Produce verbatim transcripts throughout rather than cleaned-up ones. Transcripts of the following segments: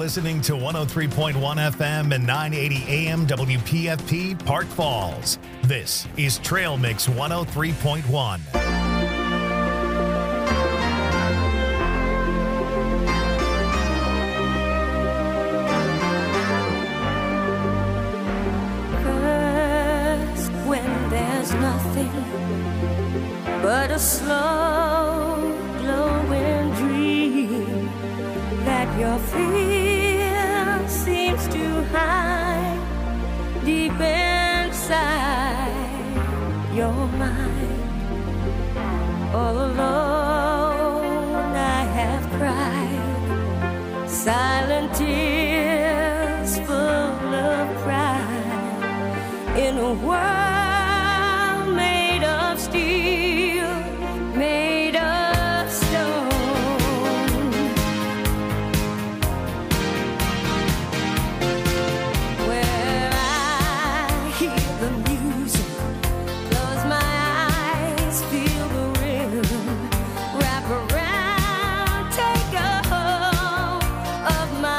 listening to one oh three point one F M and nine eighty A M W P F P Park Falls. This is Trail Mix one oh three point one. First, when there's nothing but a slow glowing dream that your fear seems to hide deep inside your mind. All alone I have cried silent tears full of pride in a world made of steel, made of stone. Where I hear the music, close my eyes, feel the rhythm, wrap around, take a hold of my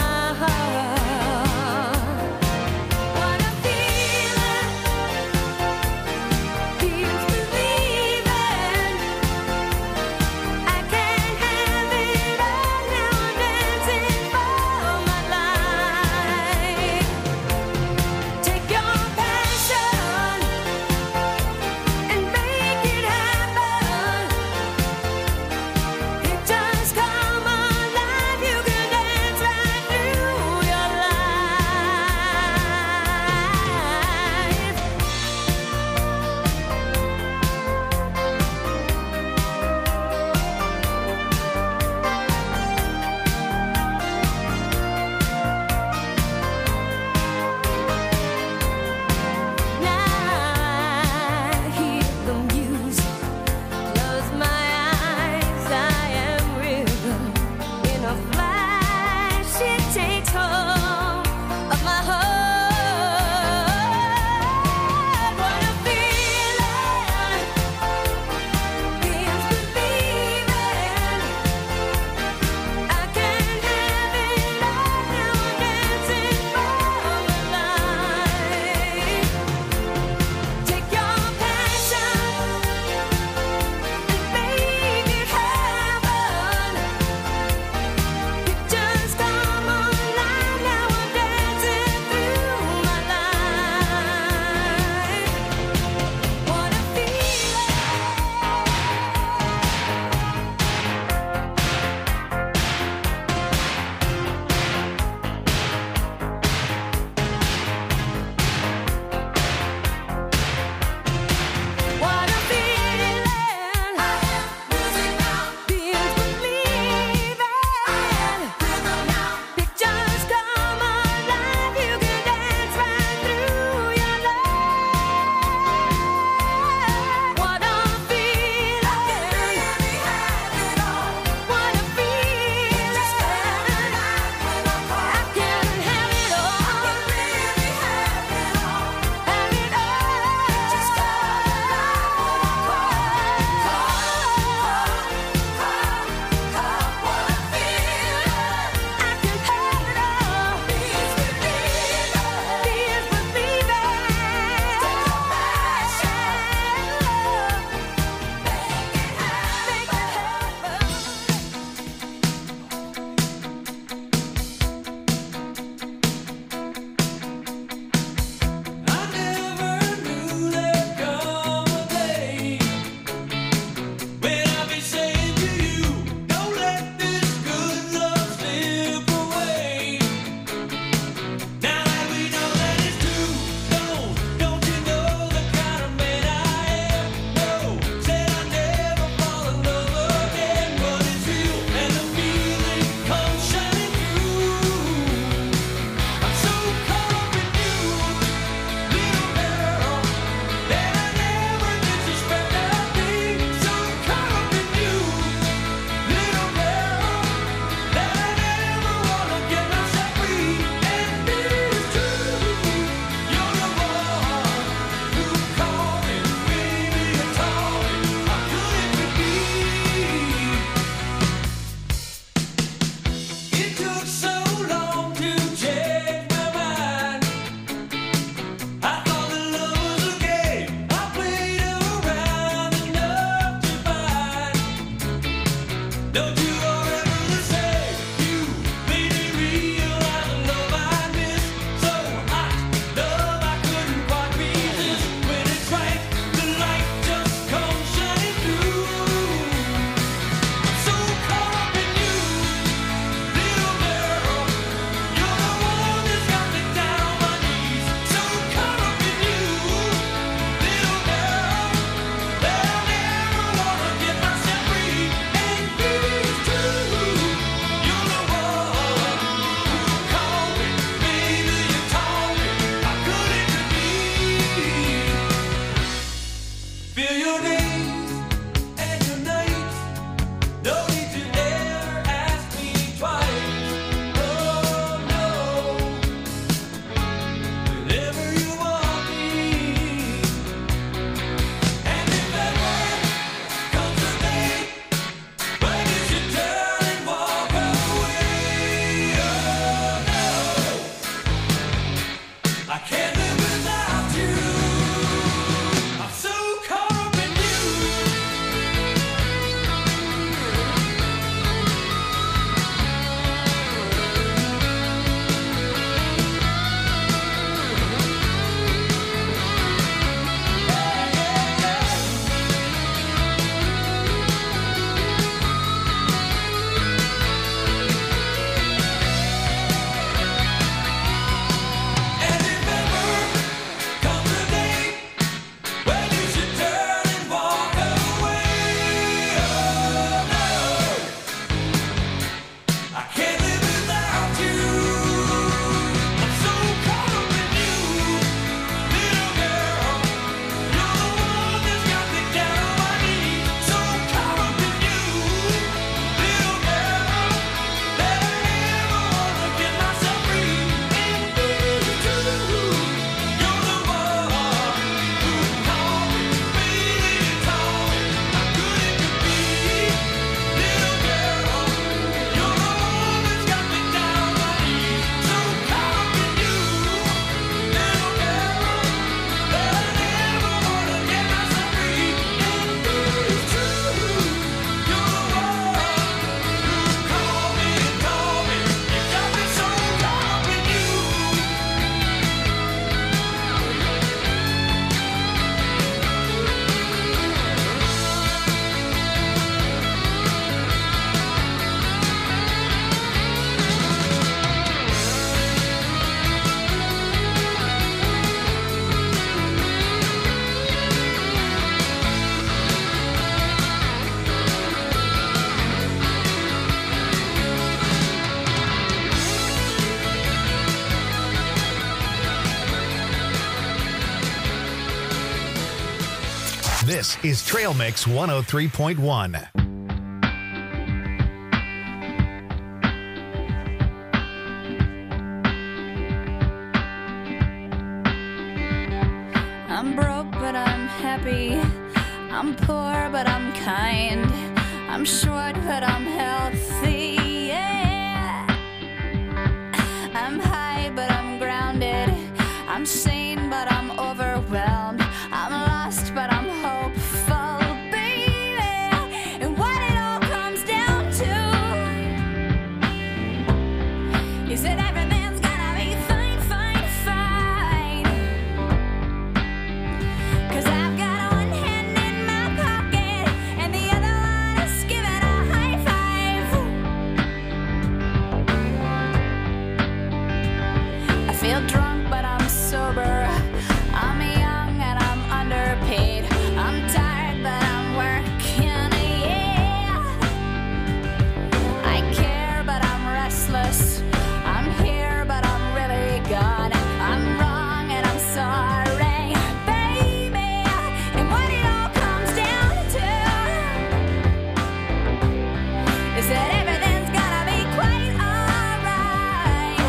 This is Trail Mix one oh three point one. I'm broke, but I'm happy. I'm poor, but I'm kind. I'm short, but I'm healthy. Yeah. I'm high, but I'm grounded. I'm sane, but I'm overwhelmed. I'm lost, but I'm hopeful, baby. And what it all comes down to is that everything's gonna be fine, fine, fine. 'Cause I've got one hand in my pocket and the other one is giving a high five. I feel drunk, but I'm sober. I'm young and I'm underpaid. I'm tired, but I'm working, yeah. I care, but I'm restless. I'm here, but I'm really gone. I'm wrong and I'm sorry, baby. And what it all comes down to is that everything's gonna be quite alright.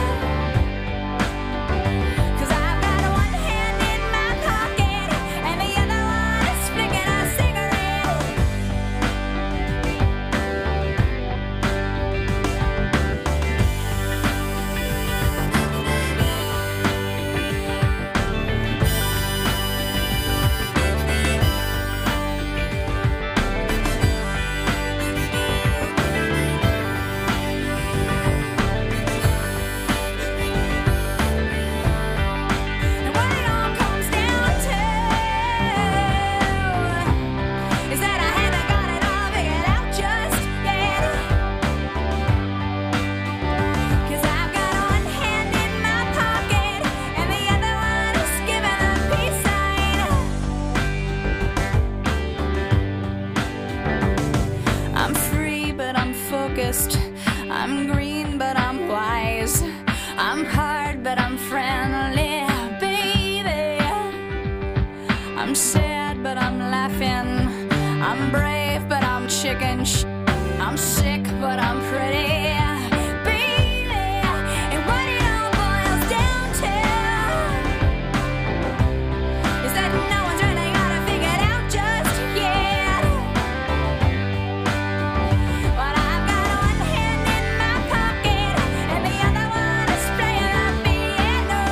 'Cause I've got one hand in my pocket and the other one is flicking a cigarette. And what it all comes down to is that I haven't got it all figured out just yet. 'Cause I've got one hand in my pocket and the other one is giving a peace sign. I'm free, but I'm focused. I'm green, but I'm wise. I'm hard, but I'm friendly, baby. I'm sad, but I'm laughing. I'm brave, but I'm chicken. Sh- I'm sick, but I'm pretty, baby. And what it all boils down to is that no one's really got it figured out just yet. But I've got one hand in my pocket and the other one is playing the piano.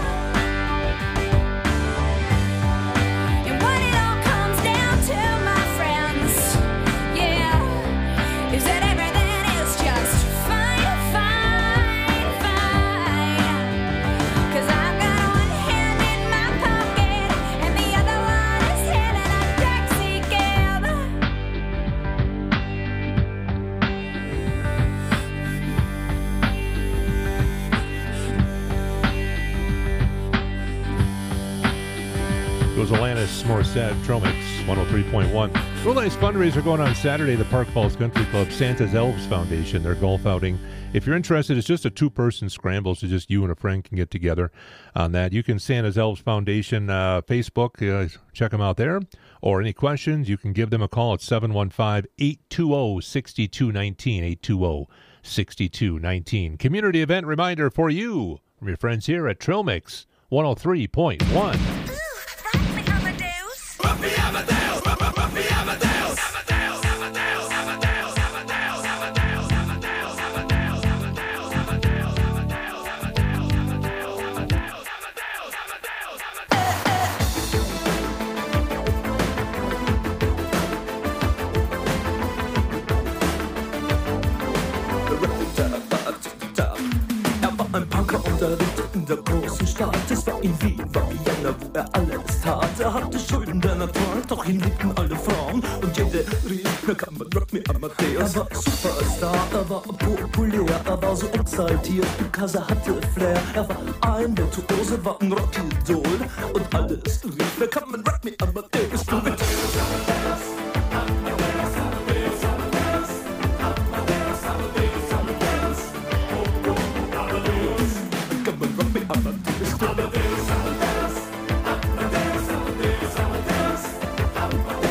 And what it all comes down to, my friends, yeah, is that everything is just fine, fine, fine. 'Cause I've got one hand in my pocket and the other one is hailing a taxi cab. It was Alanis Morissette, Trail Mix one oh three point one. Real nice fundraiser going on Saturday, the Park Falls Country Club, Santa's Elves Foundation, their golf outing. If you're interested, it's just a two-person scramble, so just you and a friend can get together on that. You can Santa's Elves Foundation uh, Facebook, uh, check them out there. Or any questions, you can give them a call at seven one five, eight two zero, six two one nine, eight two zero, six two one nine. Community event reminder for you from your friends here at Trail Mix one oh three point one. Er war ein Punker und er lebte in der großen Stadt. Es war in Wien, war Vienna, wo er alles tat. Er hatte Schulden der Natur, doch ihn liebten alle Frauen. Und jede rief, na kann man Rock Me Amadeus. Er war Superstar, er war populär, er war so exaltiert, because er hatte Flair. Er war ein Virtuose, war ein Rockidol. Und alles rief, na kann man Rock Me Amadeus. Du mit Amadeus.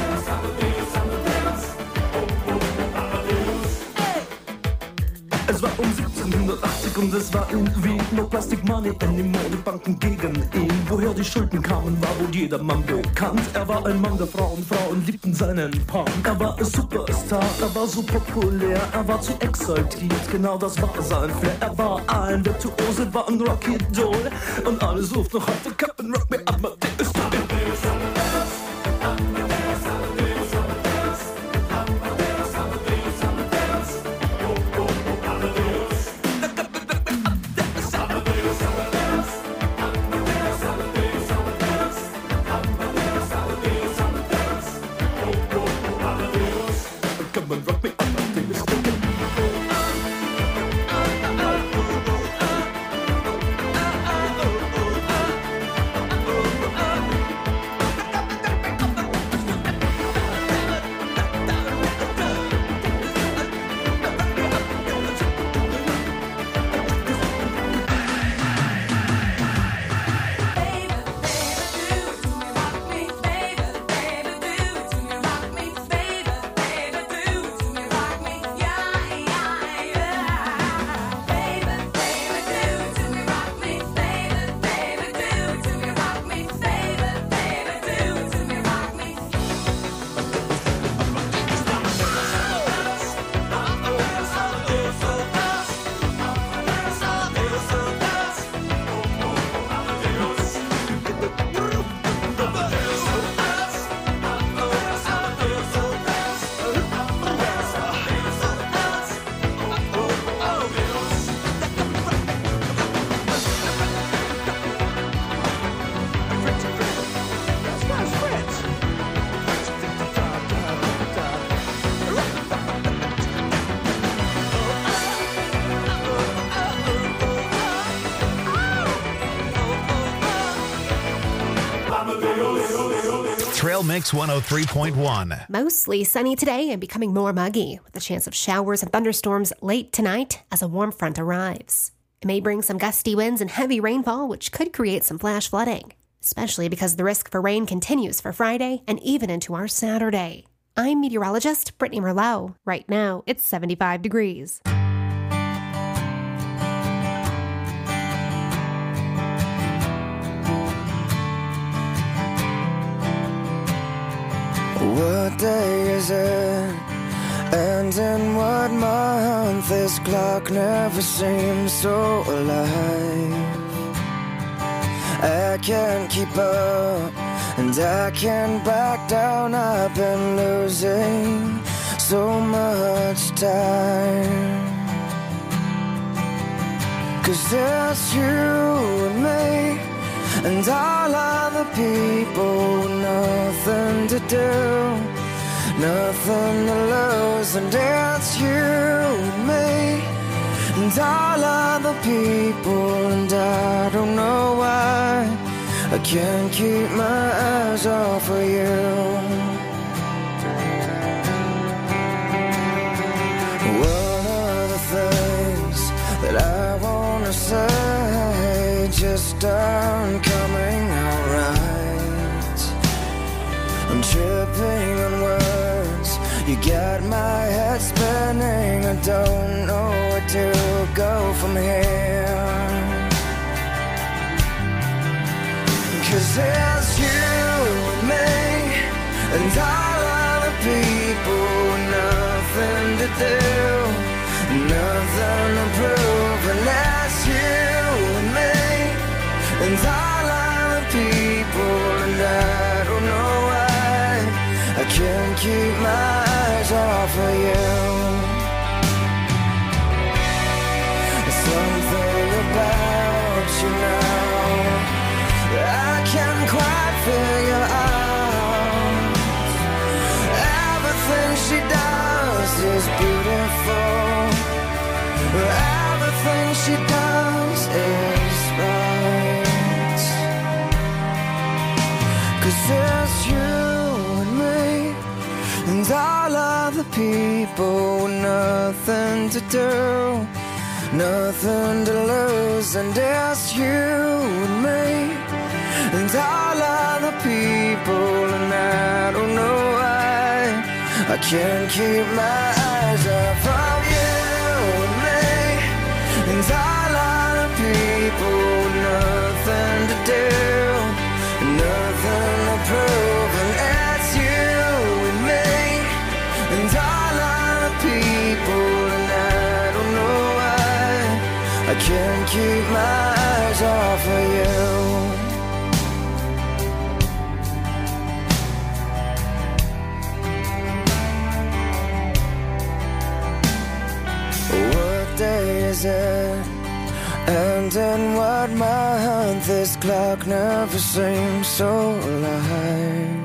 und es war irgendwie no plastic money anymore. Die Banken gegen ihn, woher die Schulden kamen, war wohl jedermann bekannt. Er war ein Mann der Frauen, Frauen liebten seinen Punk. Er war ein Superstar, er war so populär, er war zu exaltiert, genau das war sein Flair. Er war ein Virtuose, war ein Rocky Doll und alle suchten noch heute Captain Rock Me Amadeus. Trail Mix one oh three point one. Mostly sunny today and becoming more muggy, with a chance of showers and thunderstorms late tonight as a warm front arrives. It may bring some gusty winds and heavy rainfall, which could create some flash flooding, especially because the risk for rain continues for Friday and even into our Saturday. I'm meteorologist Brittany Merlot. Right now, it's seventy-five degrees. What day is it? And in what month? This clock never seems so alive. I can't keep up and I can't back down. I've been losing so much time. Cause it's you and me and all other people, nothing to do, nothing to lose. And it's you and me and all other people, and I don't know why I can't keep my eyes off of you. One of the things that I wanna say just aren't coming out right. I'm tripping on words, you got my head spinning. I don't know where to go from here. Cause it's you and me and all other people, nothing to do, nothing to prove. And that's you and me and all other people, and I don't know why I can't keep my eyes off of you. Something about you now I can't quite figure out. Everything she does is beautiful. Everything she does is right. Cause it's you and me and all other people, nothing to do, nothing to lose. And it's you and me and all other people, and I don't know why I can't keep my eyes off of you and me and all people with nothing to do, nothing to prove, and it's you and me and all other people, and I don't know why I can't keep my eyes off of you. What day is it? And in what month? This clock never seems so alive.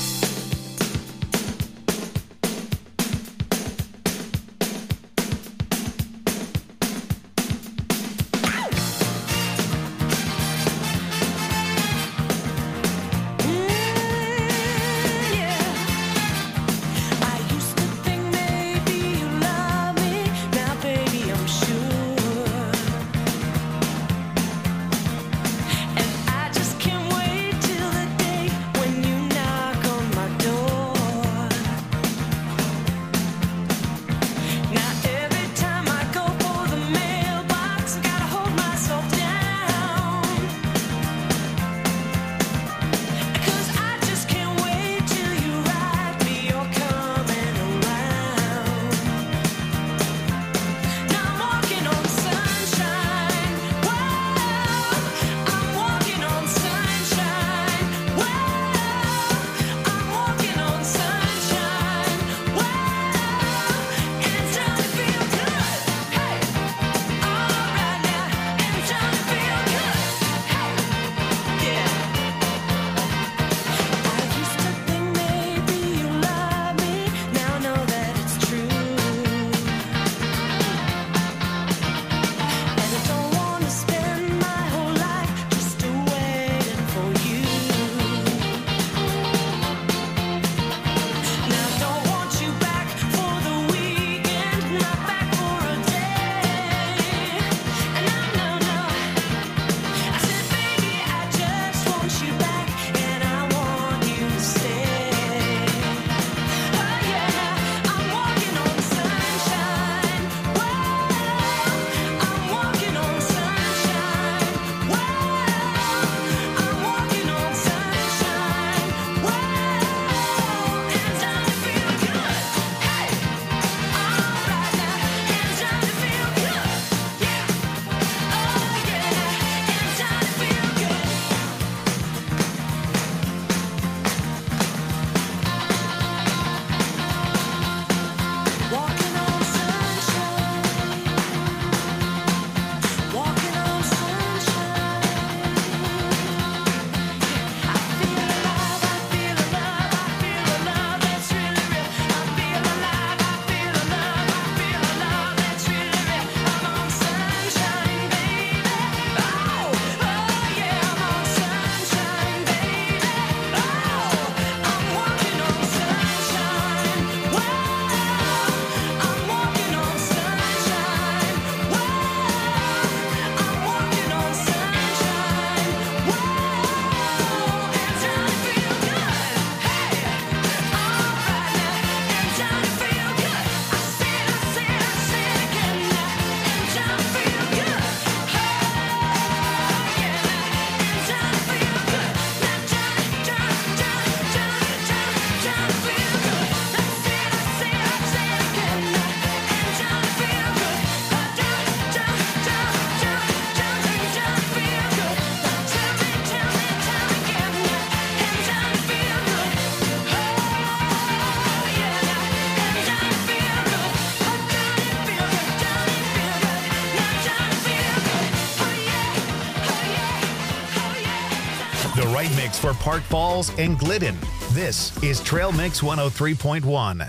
The right mix for Park Falls and Glidden. This is Trail Mix one oh three point one.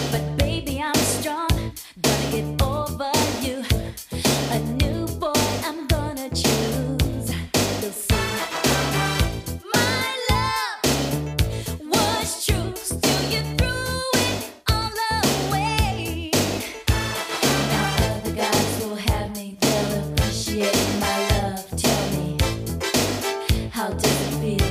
But baby, I'm strong, gonna get over you. A new boy I'm gonna choose. You'll see. My love was true, still you threw it all away. Now other guys will have me, they'll appreciate my love. Tell me, how does it feel?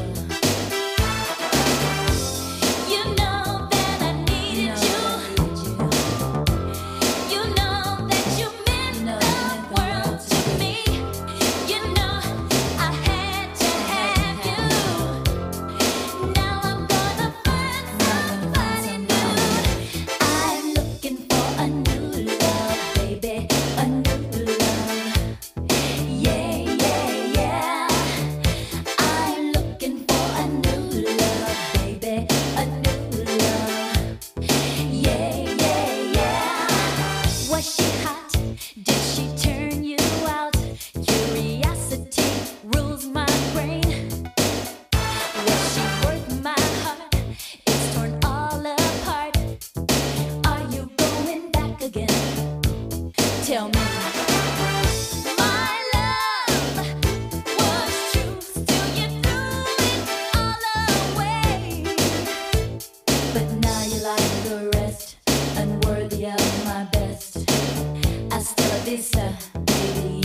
You know that I needed you. You know that you meant the world to me. You know I had to have you. Now I'm gonna find somebody new. I'm looking for a new love, baby, a new love. Yeah, yeah, yeah. I'm looking for a new love, baby, a new love. Yeah, yeah, yeah. Was she hot? Did she turn you out? Curiosity rules my brain. Was she worth my heart? It's torn all apart. Are you going back again? Tell me. My love was true, still you threw it all away. But now you like the rest, unworthy of my best. Hasta la vista, baby.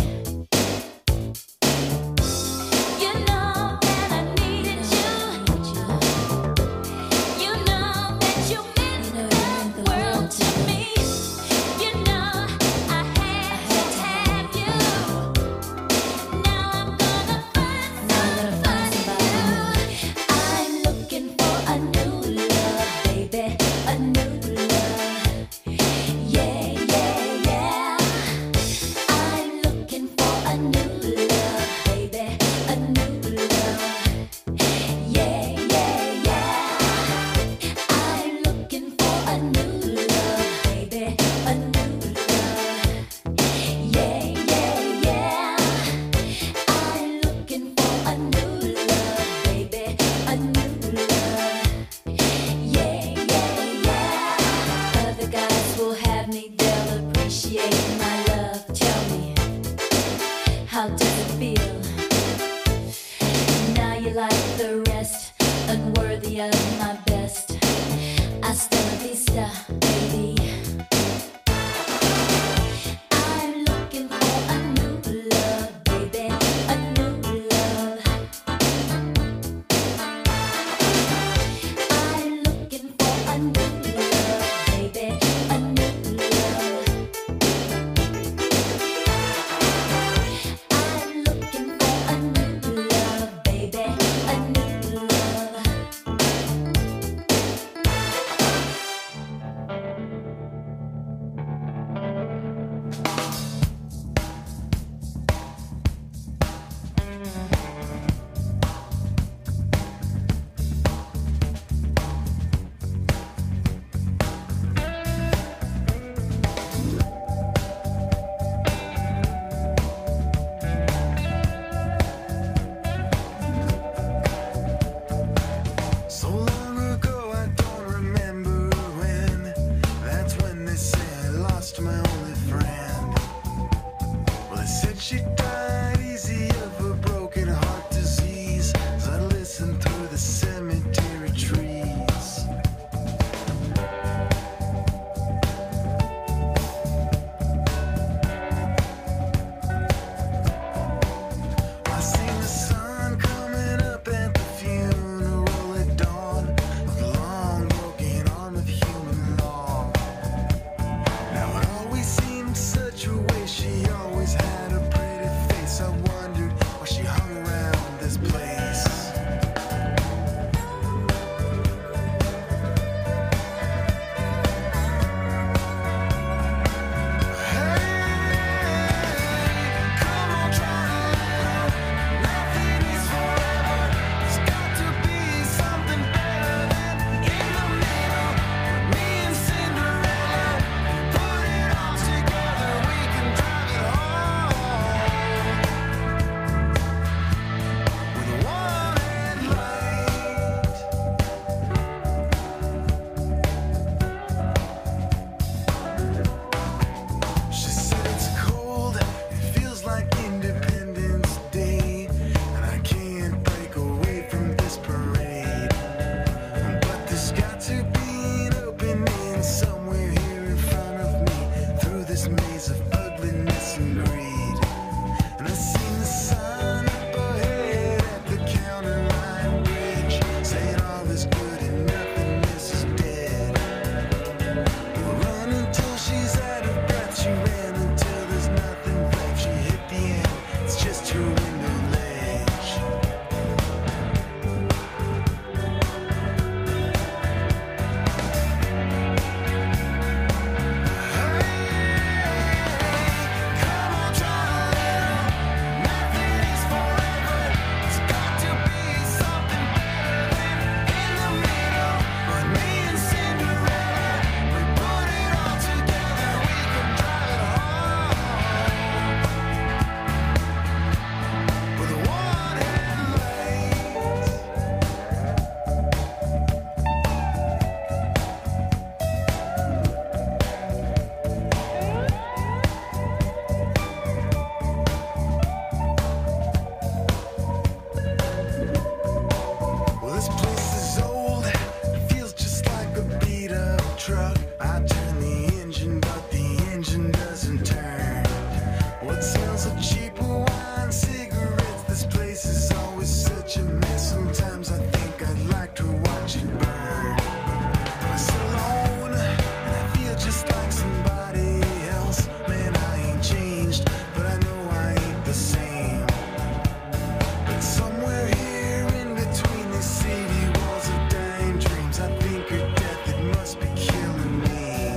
You know that I needed you. You know that you meant the world to me. You know I had to have you. Now I'm gonna find somebody new. I'm looking for a new love, baby, a new love. Yeah, yeah, yeah. truck. I turn the engine, but the engine doesn't turn. What sells a cheaper wine, cigarettes? This place is always such a mess. Sometimes I think I'd like to watch it burn. I was alone, and I feel just like somebody else. Man, I ain't changed, but I know I ain't the same. But somewhere here in between these city walls of dying dreams, I think of death, it must be killing me.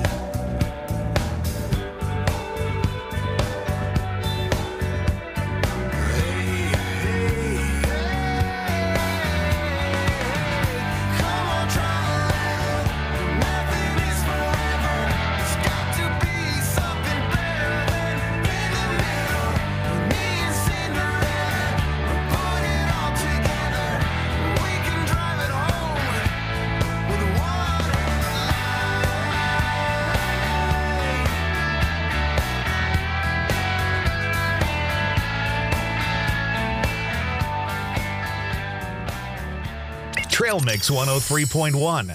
Hey, hey, hey, come on, travel. Nothing is forever. There's got to be something better than in the middle. Me and Cinderella, we'll put it all together. We can drive it home with one light. Trail Mix one oh three point one.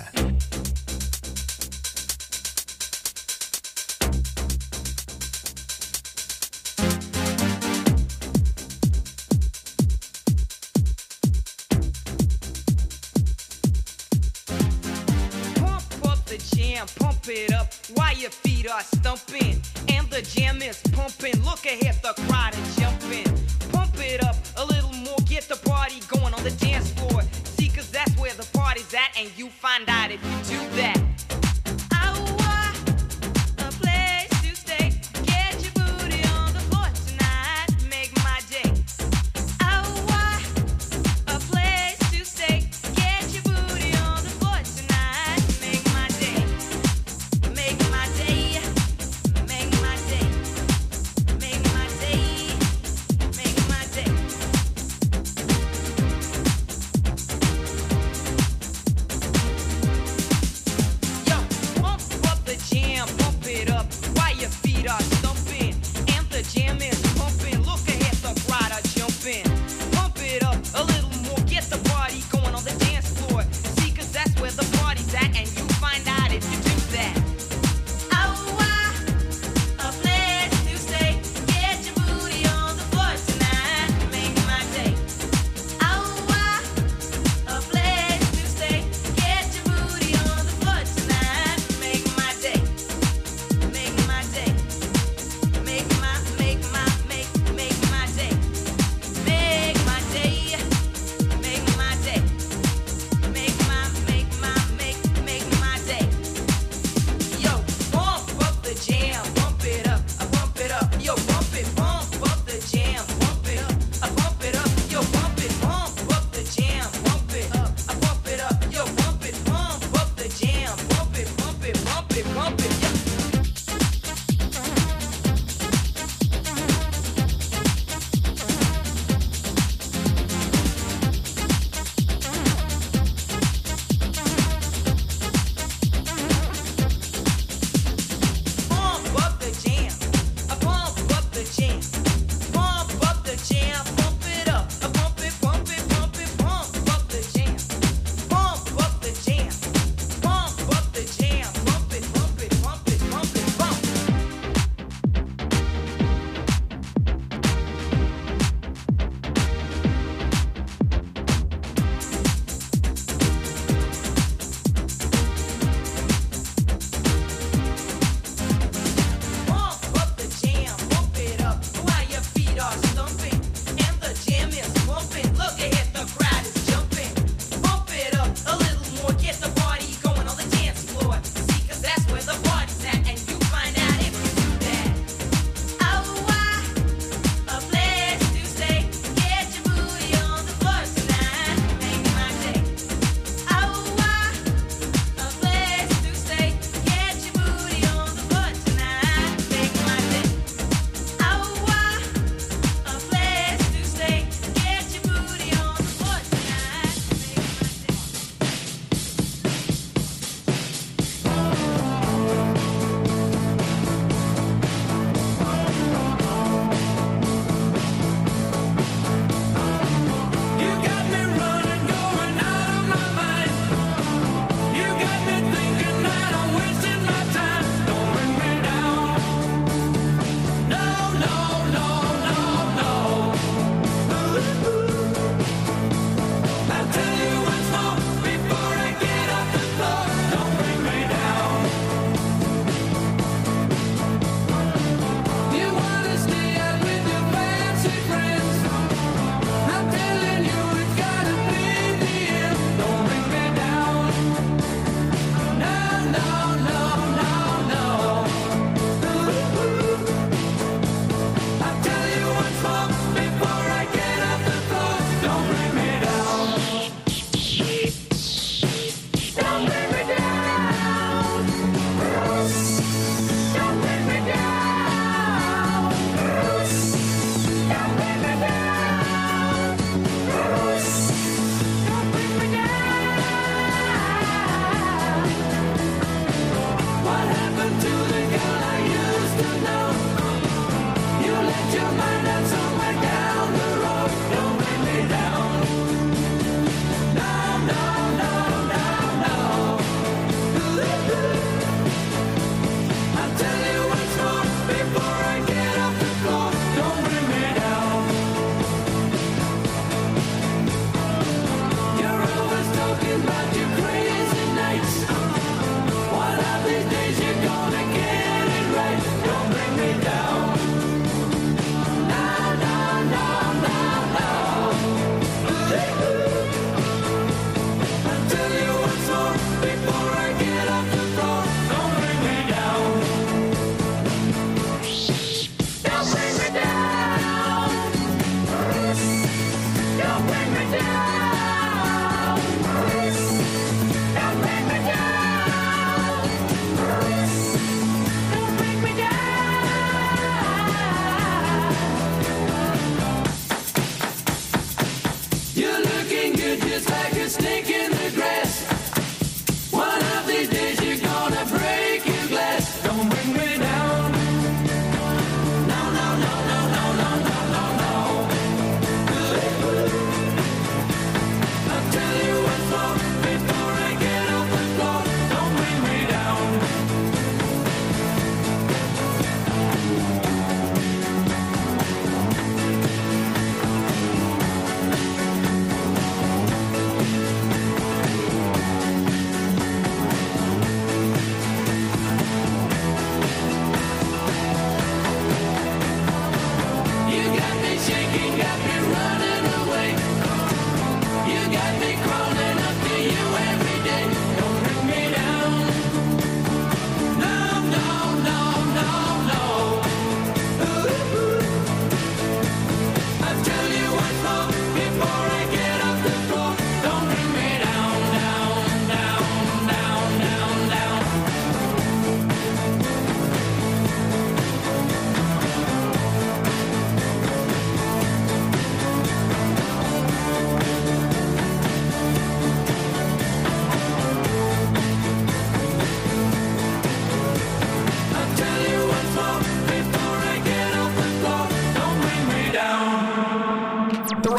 Pump up the jam, pump it up while your feet are stumping. And the jam is pumping. Look ahead, the crowd is jumping. Pump it up a little more, get the party going on the dance floor. See, cause that's where the party's at, and you find out if you do that. I want a place to stay. Get your booty on the floor tonight. Make my day. I want a place to stay. Get your booty on the floor tonight. Make my day. Make my day. Make my day. Make my day. Make my day. Yo,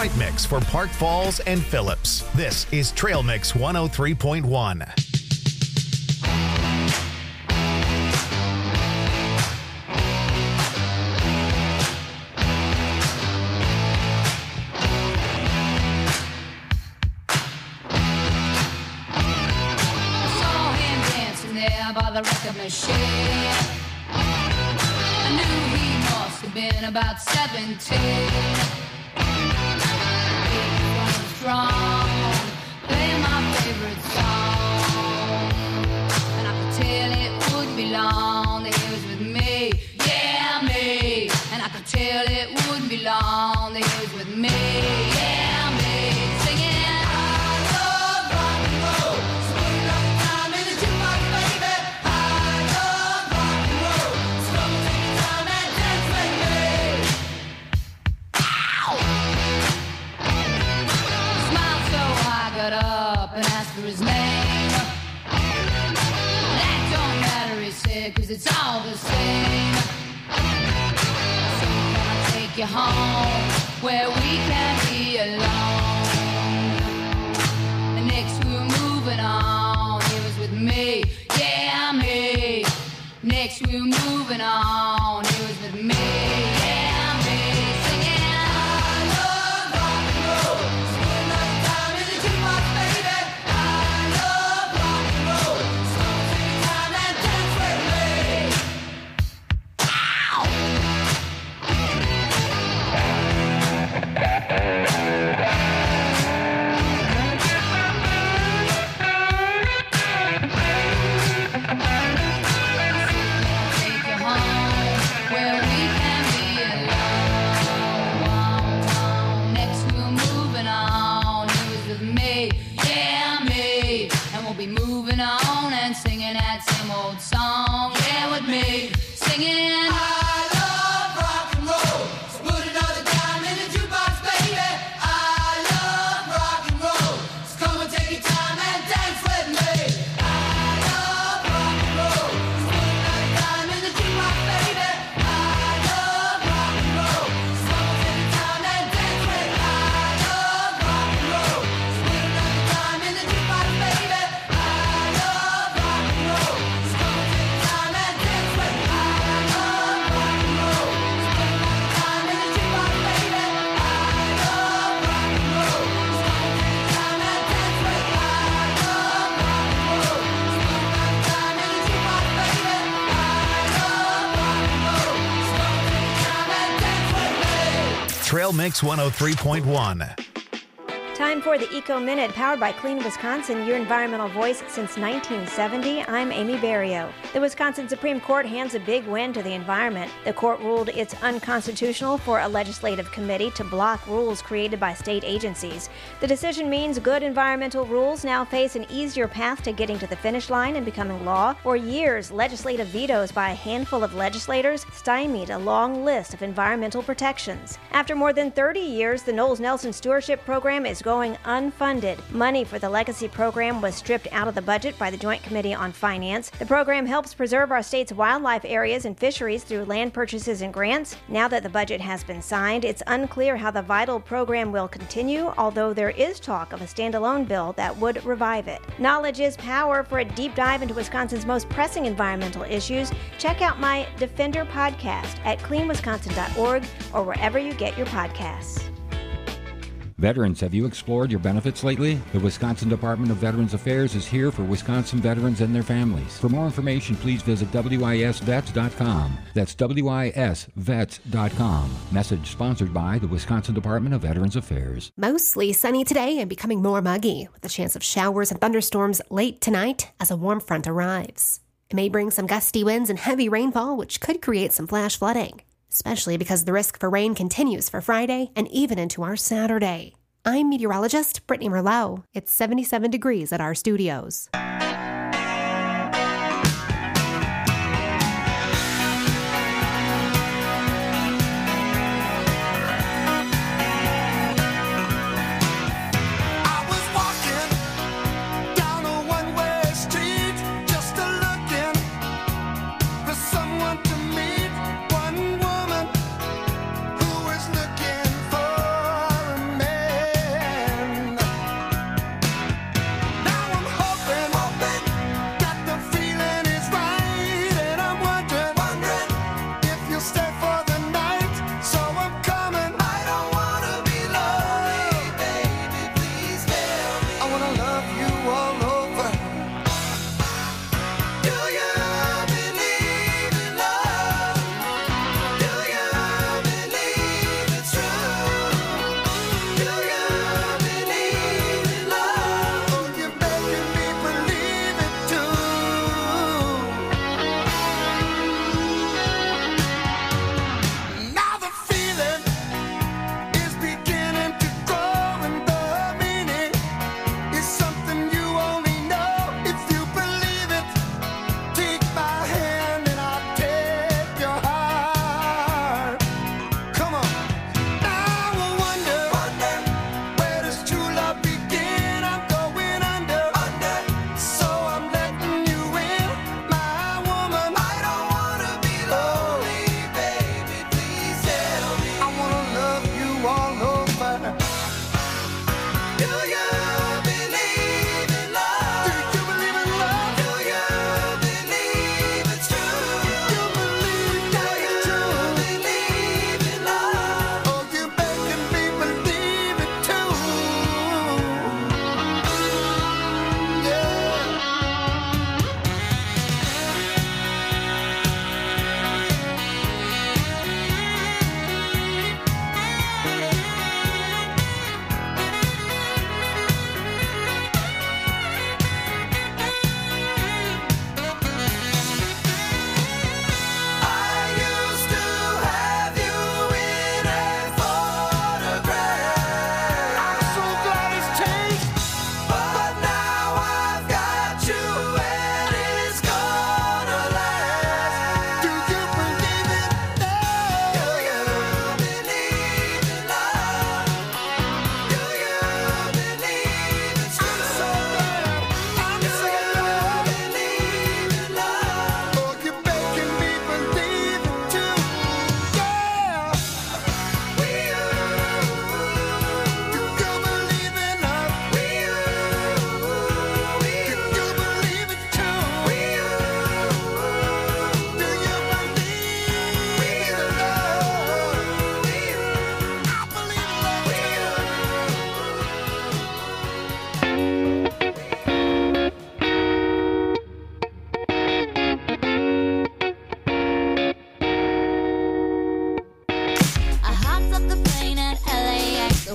night mix for Park Falls and Phillips. This is Trail Mix one oh three point one. By the record machine, I knew he must have been about seventeen. He was strong, playing my favorite song, and I could tell it wouldn't be long that he was with me, yeah me. And I could tell it wouldn't be long that he was with me, yeah me. Singing. Up and asked for his name. That don't matter, he said, cause it's all the same. So can I take you home where we can be alone? And next we were moving on. He was with me, yeah me. Next we were moving on. He was with me, yeah me. Singing. Song, yeah, with me, singing. I love rock and roll, so put another dime in the jukebox, baby. I love rock and roll, so come and take your time and dance with me. I love rock and roll, so put another dime in the jukebox, baby. I love rock and roll, so come and take your time and dance with me. I love rock and roll, so put another dime in the jukebox, baby. I love rock and roll. Trail Mix one oh three point one. Time for the Eco Minute, powered by Clean Wisconsin, your environmental voice since nineteen seventy. I'm Amy Barrio. The Wisconsin Supreme Court hands a big win to the environment. The court ruled it's unconstitutional for a legislative committee to block rules created by state agencies. The decision means good environmental rules now face an easier path to getting to the finish line and becoming law. For years, legislative vetoes by a handful of legislators stymied a long list of environmental protections. After more than thirty years, the Knowles Nelson Stewardship Program is going unfunded. Money for the legacy program was stripped out of the budget by the Joint Committee on Finance. The program helps preserve our state's wildlife areas and fisheries through land purchases and grants. Now that the budget has been signed, it's unclear how the vital program will continue, although there is talk of a standalone bill that would revive it. Knowledge is power. For a deep dive into Wisconsin's most pressing environmental issues, check out my Defender podcast at clean wisconsin dot org or wherever you get your podcasts. Veterans, have you explored your benefits lately? The Wisconsin Department of Veterans Affairs is here for Wisconsin veterans and their families. For more information, please visit W I S vets dot com. That's W I S vets dot com. Message sponsored by the Wisconsin Department of Veterans Affairs. Mostly sunny today and becoming more muggy, with a chance of showers and thunderstorms late tonight as a warm front arrives. It may bring some gusty winds and heavy rainfall, which could create some flash flooding, especially because the risk for rain continues for Friday and even into our Saturday. I'm meteorologist Brittany Merlot. It's seventy-seven degrees at our studios. One woman who was looking for a man.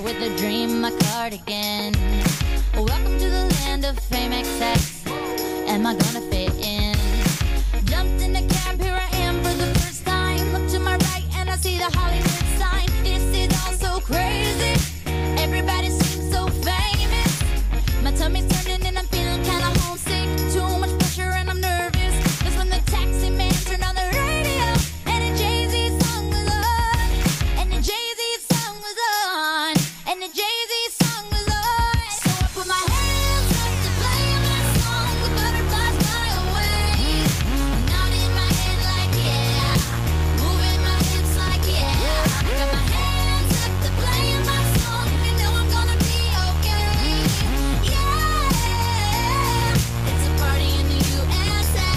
with a dream, my cardigan. Welcome to the land of fame excess. Am I gonna fit in? Jumped in a cab, here I am for the first time. Look to my right and I see the Hollywood sign. This is all so crazy. Everybody seems so famous. My tummy's turning and I'm feeling kinda homesick. Too much pressure and I'm nervous. That's when the taxi man turned on the radio and the Jay-Z song was on. And the Jay-Z song was on. And the Jay-Z song was on. So I put my hands up to play my song. The butterflies fly away. Nodding my head like yeah. Moving my hips like yeah. Got my hands up to play my song. You know I'm gonna be okay. Yeah. It's a party in the U S A.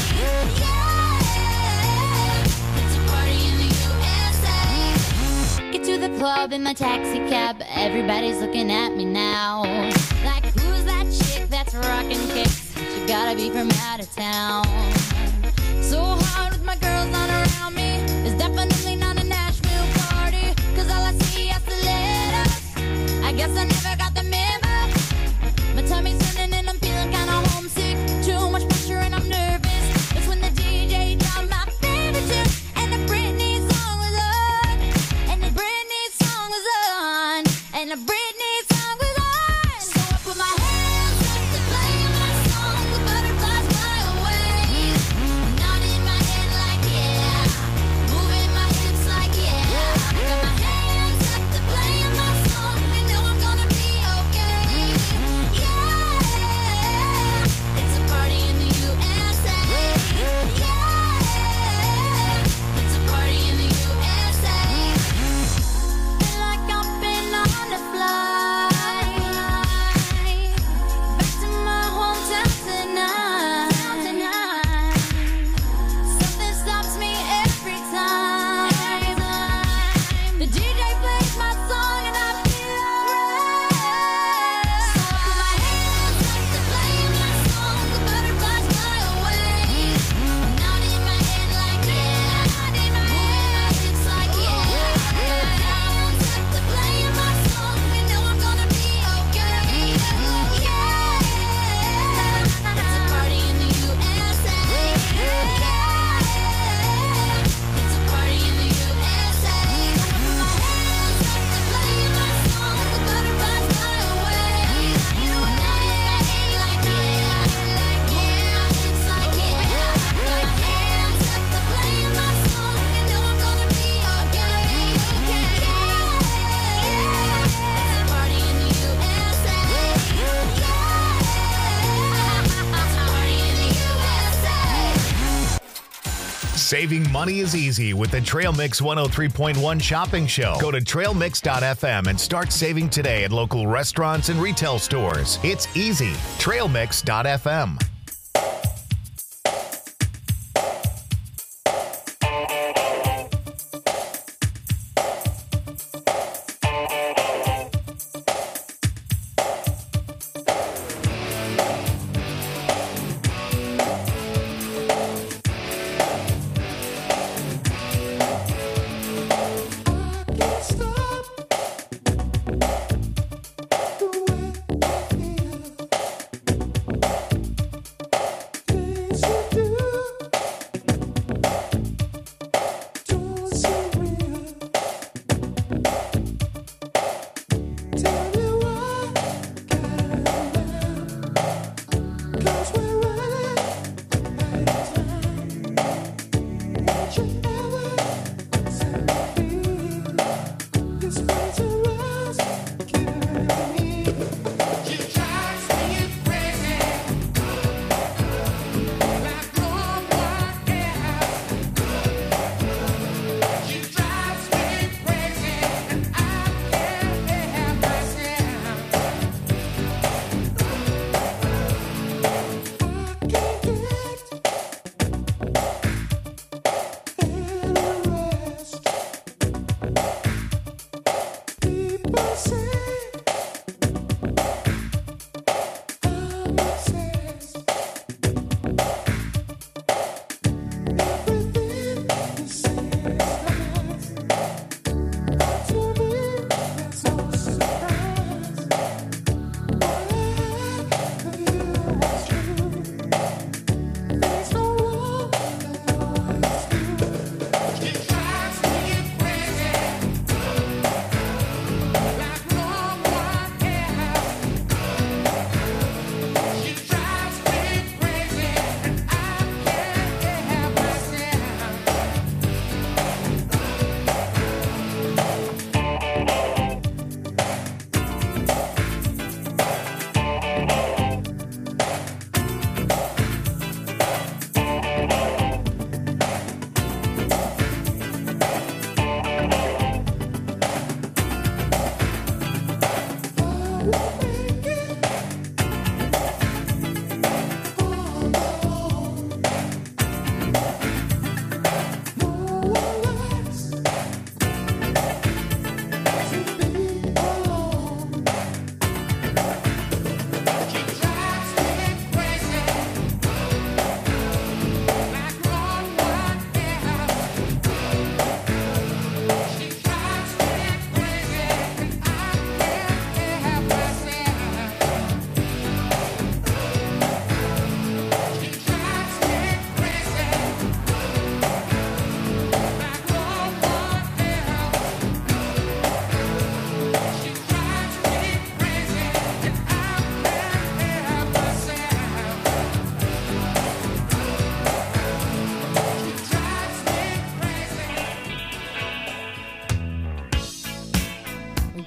Yeah. It's a party in the U S A. Get to the club in my taxi cab. Everybody's looking at me now. Like, who's that chick that's rocking kicks? She gotta be from out of town. So hard with my girls not around me. It's definitely not a Nashville party. Cause all I see is stilettos. I guess I never got the memo. My tummy's turning and I'm feeling kinda homesick. Too much pressure and I'm nervous. That's when the D J dropped my favorite tune. And the Britney song was on. And the Britney song was on. And the Britney song was on. So I put my hands up to play my song. The butterflies fly away. Nodding my head like yeah. Moving my hips like yeah. Got my hands up to play my song. You know I'm gonna be okay. Yeah. It's a party in the U S A. Yeah. It's a party in the U S A. Feel like I've been on a flight back to my hometown tonight. Something stops me every time. The D J plays my song and I feel alright. So I put my hands up to play my song. The butterflies fly away. Nodding my head like yeah. Moving my hips like yeah. Got my hands up to play my song. You know I'm gonna be okay. Yeah. It's a party in the U S A. Yeah. It's a party in the U S A. I put my hands up to play my song. The butterflies fly away. Nodding my head like yeah. Moving my hips like yeah. Got my hands up to play my song. You know I'm gonna be okay. Yeah. It's a party in the U S A. Yeah. It's a party in the U S A. Saving money is easy with the Trail Mix one oh three point one shopping show. Go to trail mix dot f m and start saving today at local restaurants and retail stores. It's easy. trail mix dot f m.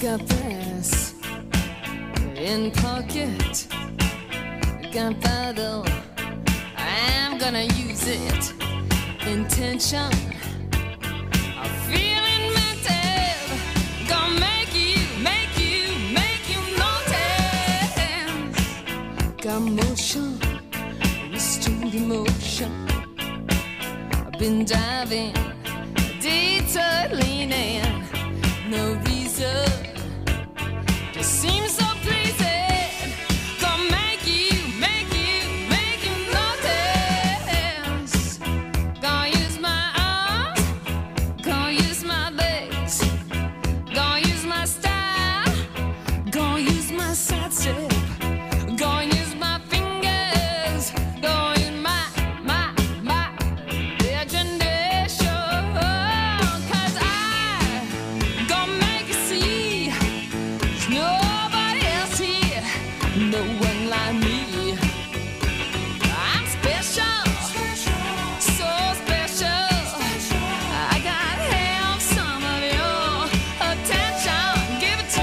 got brass in pocket, gunpowder, I'm gonna use it. Intention, I'm feeling mental, gonna make you, make you, make you notice. Got motion, restrained emotion, I've been diving, detour leaning, no reason, just seems so pleasing. Gonna make you, make you, make you notice. Gonna use my arms, gonna use my legs, gonna use my style, gonna use my side step, gonna use my fingers, gonna use my, my, my imagination. Cause I gonna make you see there's nobody else here, no one like me. I'm special, so special. I gotta have some of your attention. Give it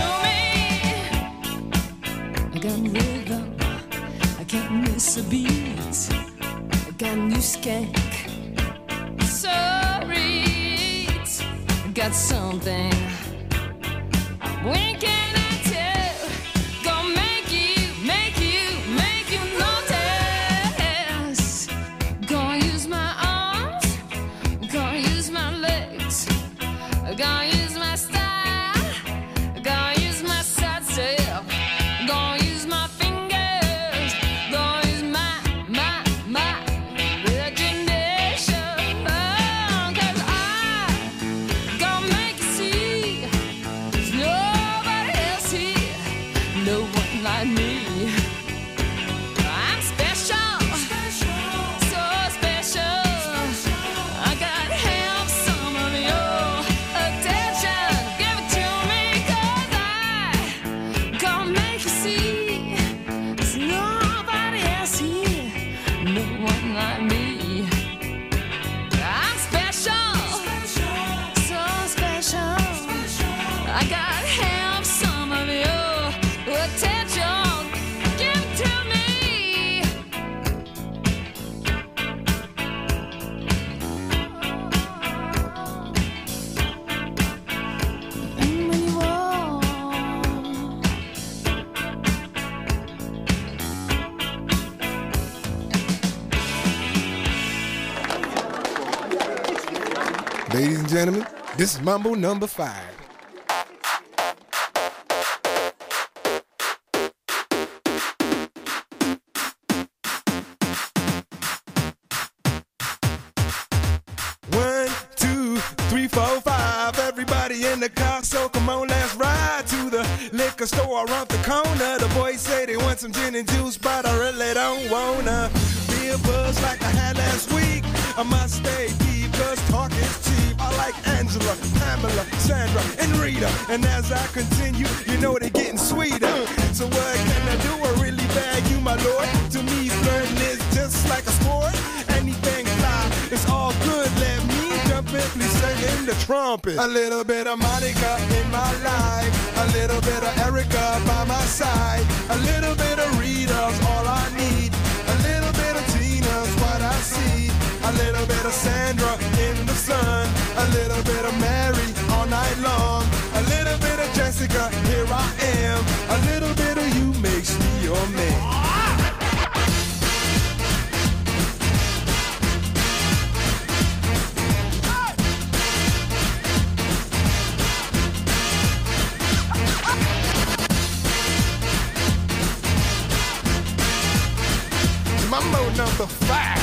to me. I got rhythm, I can't miss a beat. I got new skank, sorry. I got something I'm winking at you. Gonna make you, make you, make you notice. Gonna use my arms, gonna use my legs, gonna use my style, gonna use my side step, gonna use my fingers, gonna use my, my, my imagination. Cause I gonna make you see there's nobody else here, no one like me. I'm special, so special. I gotta have some of your attention. Give it to me, cause I gonna make you see there's nobody else here, no one like me. I'm special, so special. I gotta have some of your attention. Give it to me. And when you walk, Ladies and gentlemen, this is Mambo number five. One, two, three, four, five. Everybody in the car, so come on, let's ride to the liquor store around the corner. The boys say they want some gin and juice, but I really don't wanna be a buzz like I had last week. I must stay deep, cause talk is cheap. I like Angela, Pamela, Sandra, and Rita. And as I continue, you know they're getting sweeter. So what can I do? I really bag you, my lord. To me, flirting is just like a sport. Anything fly, it's all good. Let me jump in, please sing in the trumpet. A little bit of Monica in my life, a little bit of Erica by my side, a little bit of Rita's all I need, a little bit of Tina's what I see, a little bit of Sandra in the sun, a little bit of Mary all night long, a little bit of Jessica, here I am, a little bit of you makes me your man. Mambo number five.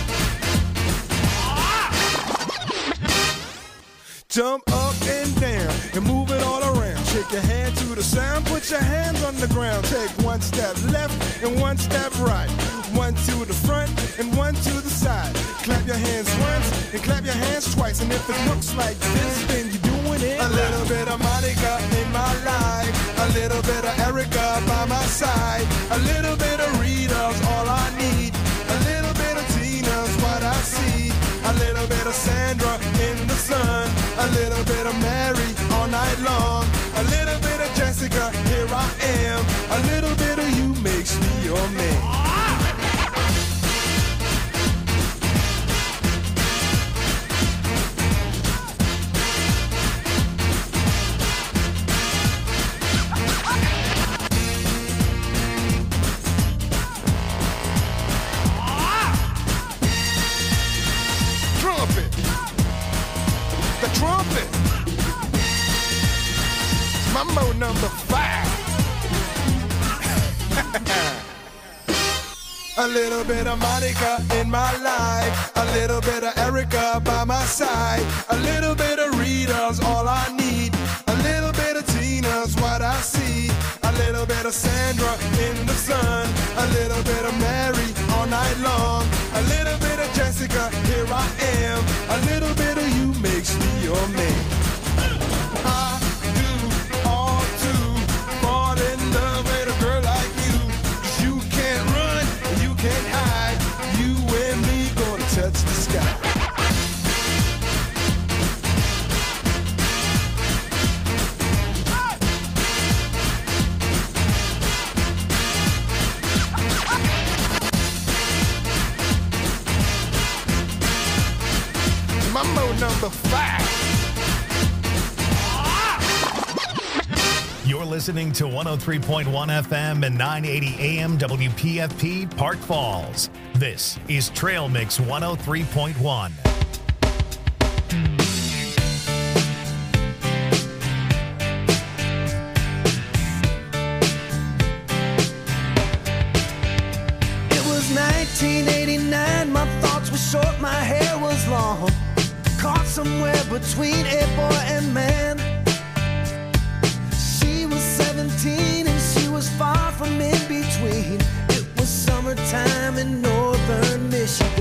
Jump up and down and move it all around. Shake your hand to the sound, put your hands on the ground. Take one step left and one step right. One to the front and one to the side. Clap your hands once and clap your hands twice. And if it looks like this, then you're doing it. A little bit of Monica in my life, a little bit of Erica by my side, a little bit of Rita's all I need, a little bit of Tina's what I see, a little bit of Sandra in the sun, a little bit of Mary all night long, a little bit of am. A little bit of you makes me your man. Trumpet. The trumpet. Mambo number five. A little bit of Monica in my life, a little bit of Erica by my side, a little bit of Rita's all I need, a little bit of Tina's what I see, a little bit of Sandra in the sun, a little bit of Mary all night long, a little bit of Jessica, here I am, a little bit of you makes me your man. I do all to fall in love with a girl like you, 'cause you can't run, you can't hide, you and me gonna touch the sky. Mambo number five. You're listening to one oh three point one F M and nine eighty A M W P F P Park Falls. This is Trail Mix one oh three point one. It was nineteen eighty-nine, my thoughts were short, my hair was long. Caught somewhere between a boy and man. She was seventeen and she was far from in between. It was summertime in northern Michigan.